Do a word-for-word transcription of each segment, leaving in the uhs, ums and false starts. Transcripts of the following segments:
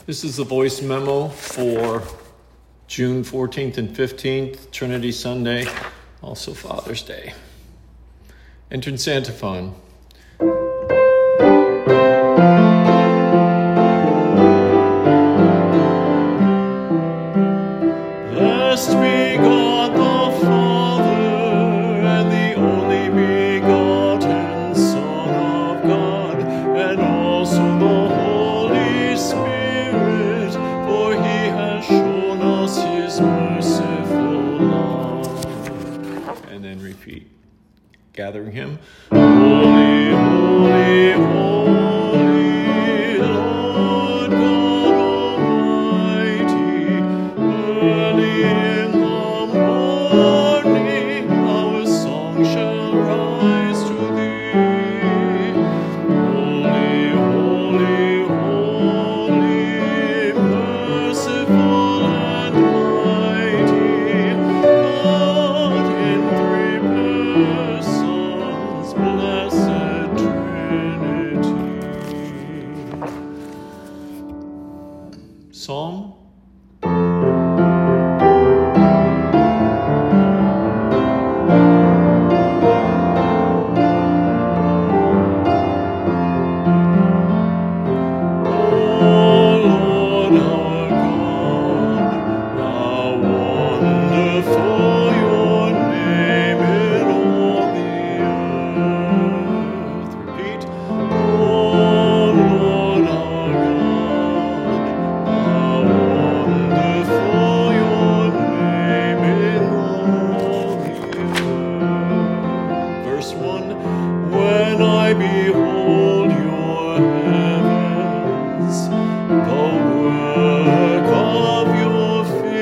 This is the voice memo for June fourteenth and fifteenth, Trinity Sunday, also Father's Day. Entrance Antiphon. Blessed be God the Father, and the only begotten Son of God, and also the Holy Spirit, for he has shown us his merciful love. And then repeat, gathering him. Holy, holy, holy, Lord God Almighty, early in the morning our song shall rise to thee. Holy, holy, holy, merciful and mighty, God in three persons, blessed Trinity. Psalm. When I behold your heavens, the work of your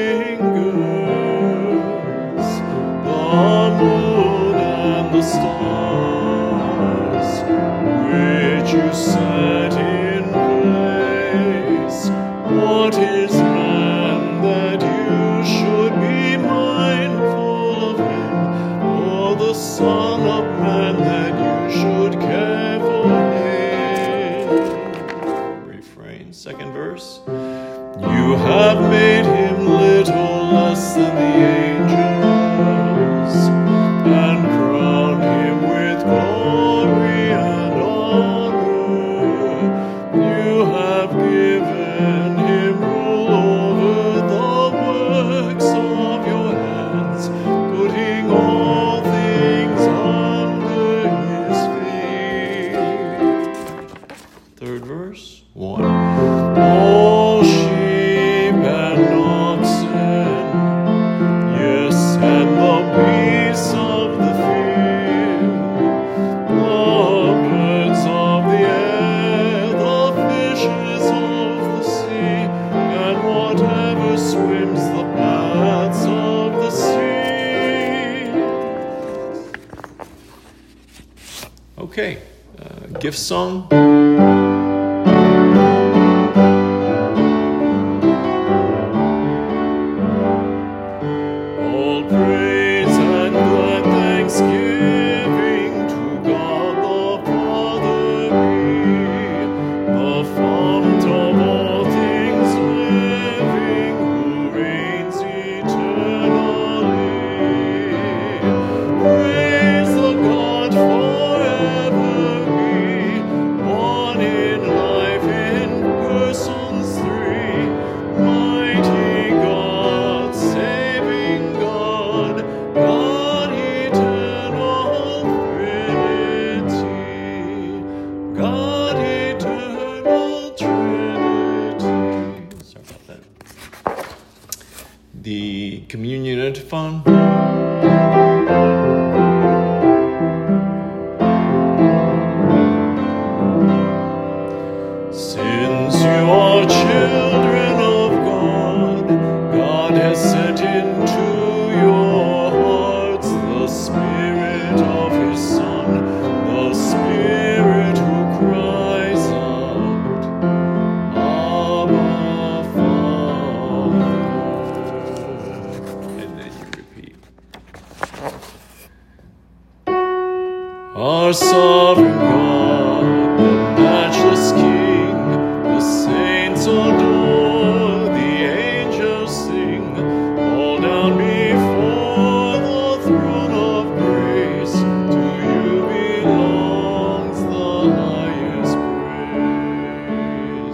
fingers, the moon and the stars, which you set in place, what is man that you should be mindful of him, or the Son of Man that you should care for him? Refrain, second verse. You have made him little less than the angels, and crowned him with glory and honor. You have given him rule over the works of your hands, putting all things under his feet. Third verse, one. All sheep and oxen, yes, and the beasts of the field, the birds of the air, the fishes of the sea, and whatever swims the paths of the sea. Okay, uh, gift song. All praise and glad thanksgiving to God the Father be, the fount of all things living, who reigns eternally. Praise the God forever be, one in life in persons three, mighty God, saving God, God eternal Trinity, God eternal Trinity. Sorry about that. The communion antiphon. Since you are children of God, God has sent into your hearts the Spirit of his Son, the Spirit who cries out, Abba, Father. And then you repeat. Our sovereign God, the matchless King, the saints adore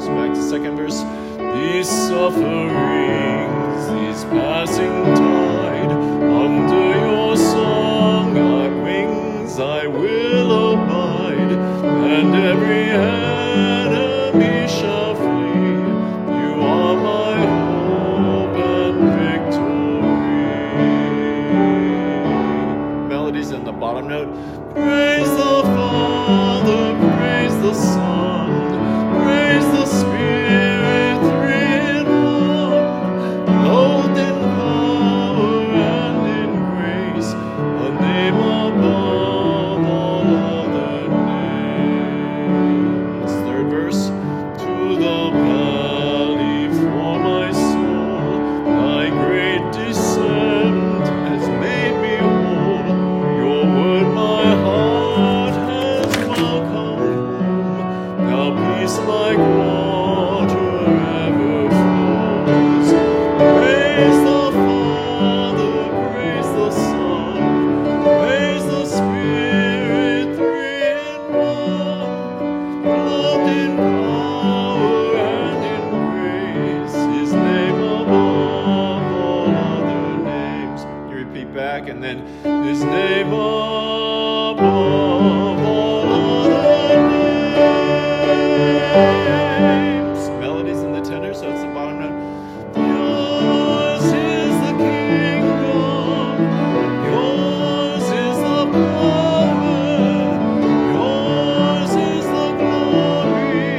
So back to second verse. These sufferings, these passing tide, under your song like wings I will abide, and every enemy shall flee. You are my hope and victory. Melodies in the bottom note. Praise the Father, praise the Son, praise the Spirit, three in one, clothed in power and in grace, a name above all other names. Third verse. To the valley for my soul, thy great descent has made me whole. Your word my heart has welcomed home. Now peace like water ever flows. Praise the Father, praise the Son, praise the Spirit, three in one, clothed in power and in grace, his name above all other names. You repeat back, and then his name above all other names. Melodies in the tenor, so it's the bottom note. Yours is the kingdom, yours is the power, yours is the glory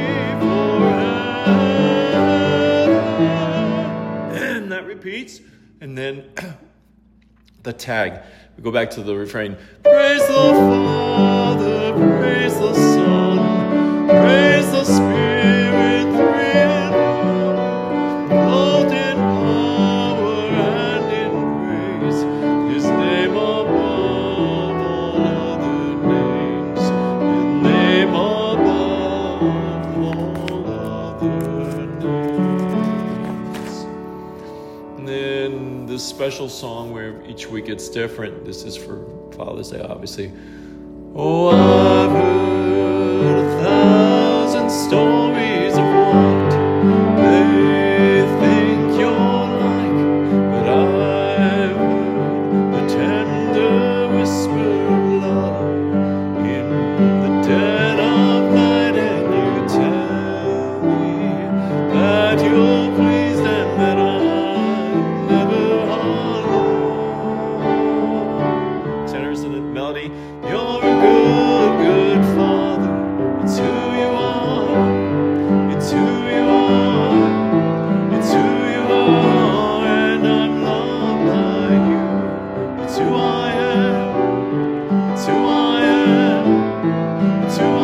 forever. And that repeats, and then the tag. We go back to the refrain. Praise the Father, praise the Son, praise the Spirit, three in one, clothed in power and in grace, his name above all other names, his name above all other names. And then this special song where each week it's different. This is for Father's Day, obviously. Oh, I've heard a thousand stories of what they think you're like, but I've heard the tender whisper of love in the dead of night, and you tell me that you're pleased and that I'm never alone. Tenors in the melody. You're a good, good Father. It's who you are. It's who you are. It's who you are, and I'm loved by you. It's who I am. It's who I am. It's who I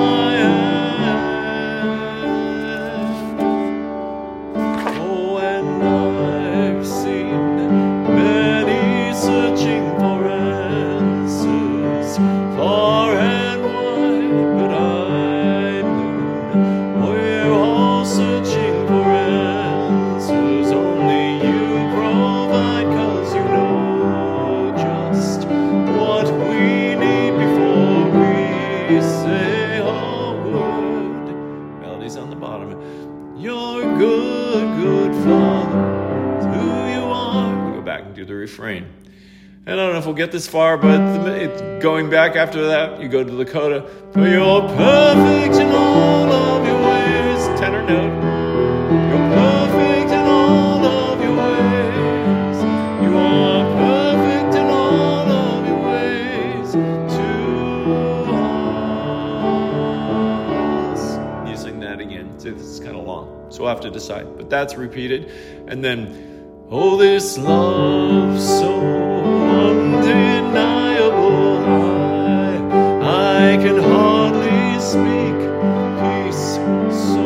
am. Oh, and I've seen many searching for answers far and wide, but I've known we're all searching for answers. Only you provide, 'cause you know just what we need before we say a word. Melodies on the bottom. You're a good, good Father. It's who you are. We go back and do the refrain. I don't know if we'll get this far, but the, it's going back after that, you go to the coda. For you're perfect in all of your ways. Tenor note. You're perfect in all of your ways. You are perfect in all of your ways to us. You sing that again. So this is kind of long, so we'll have to decide. But that's repeated. And then, oh, this love so undeniable, I, I can hardly speak. Peace so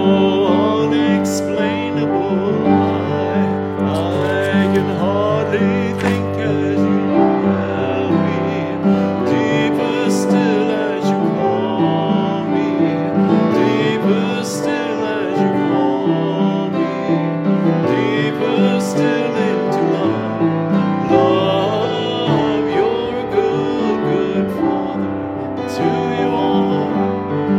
unexplainable, I, I can hardly think as you tell me. Deeper still as you call me. Deeper still as you call me. Deeper still into love. Love, you're a good, good Father. It's who you are.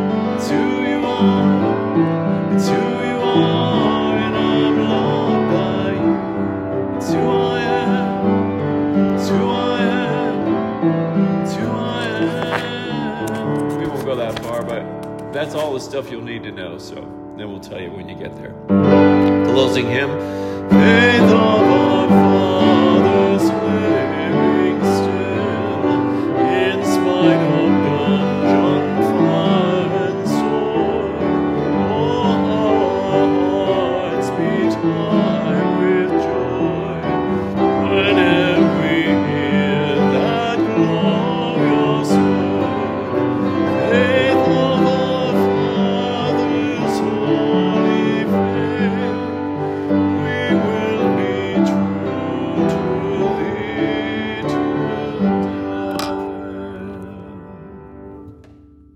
stuff you'll need to know. So then we'll tell you when you get there. Closing hymn, faith of our